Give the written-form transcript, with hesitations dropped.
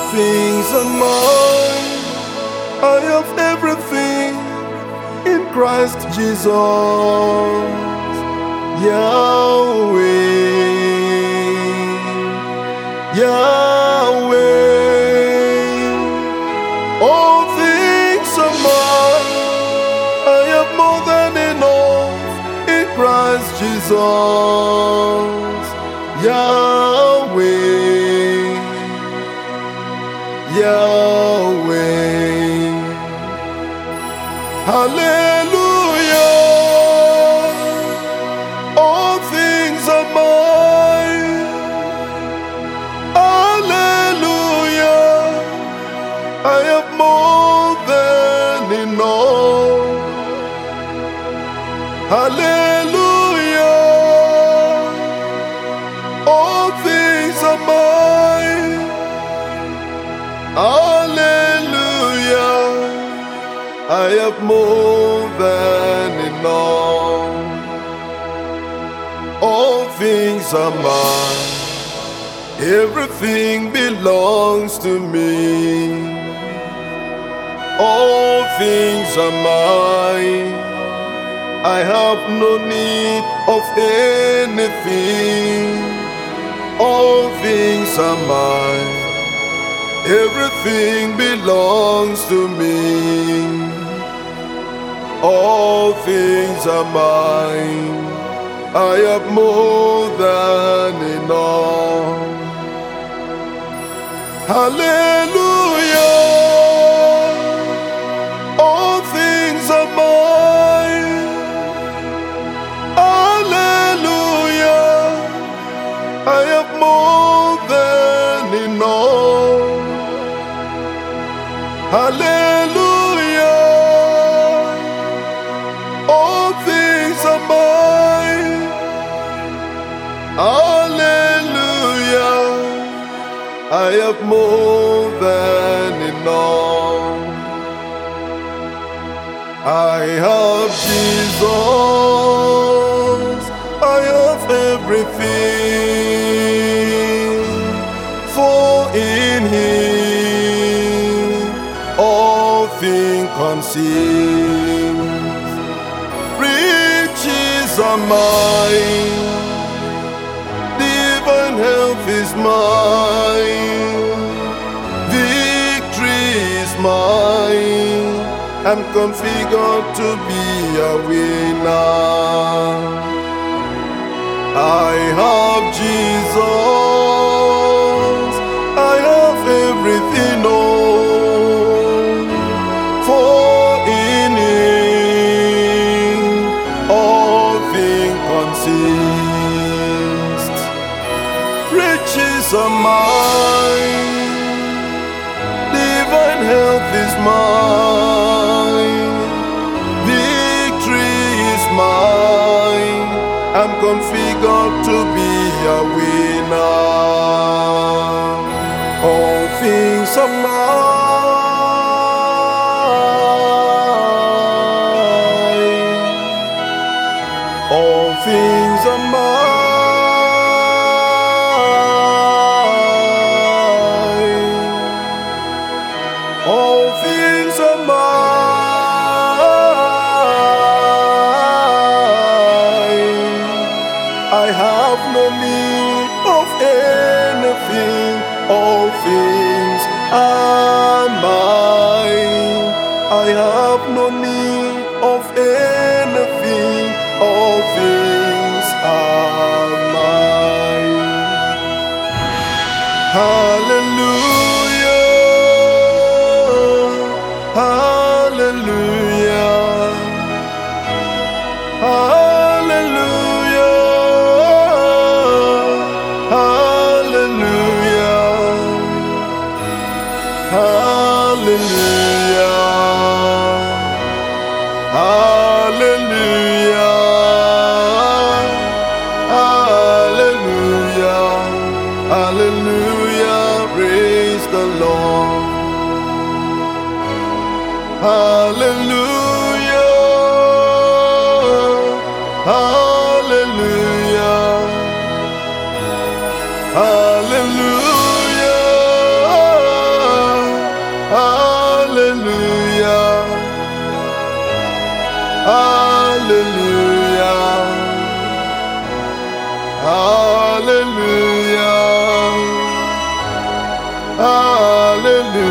things are mine. I have everything in Christ Jesus. Yahweh, Yahweh, all things are mine. I have more than enough in Christ Jesus. Yahweh, Yahweh, hallelujah. All things are mine. Hallelujah. I have more than enough. Hallelujah. All things are mine. Hallelujah. I have more than enough. All things are mine. Everything belongs to me. All things are mine. I have no need of anything. All things are mine. Everything belongs to me. All things are mine. I have more than enough. Hallelujah. All things are mine. Hallelujah. I have more than enough. Hallelujah. All things are mine. Hallelujah. I have more than enough. I have Jesus. I have everything. For in Him all things consist. Riches are mine. Divine health is mine. Victory is mine. I'm configured to be a winner. I have Jesus. I have everything. Oh, for in Him all things consist. Riches are mine. Divine health is mine. Victory is mine. I'm configured to be a winner. All things are mine. All things are mine. All things are mine. I have no need of anything. All things are mine. I have no need of anything. All things are mine. Hallelujah. Hallelujah. Hallelujah. Hallelujah. Hallelujah. Hallelujah. Hallelujah. Hallelujah. Praise the Lord. Hallelujah. Hallelujah. Hallelujah. Hallelujah. Hallelujah.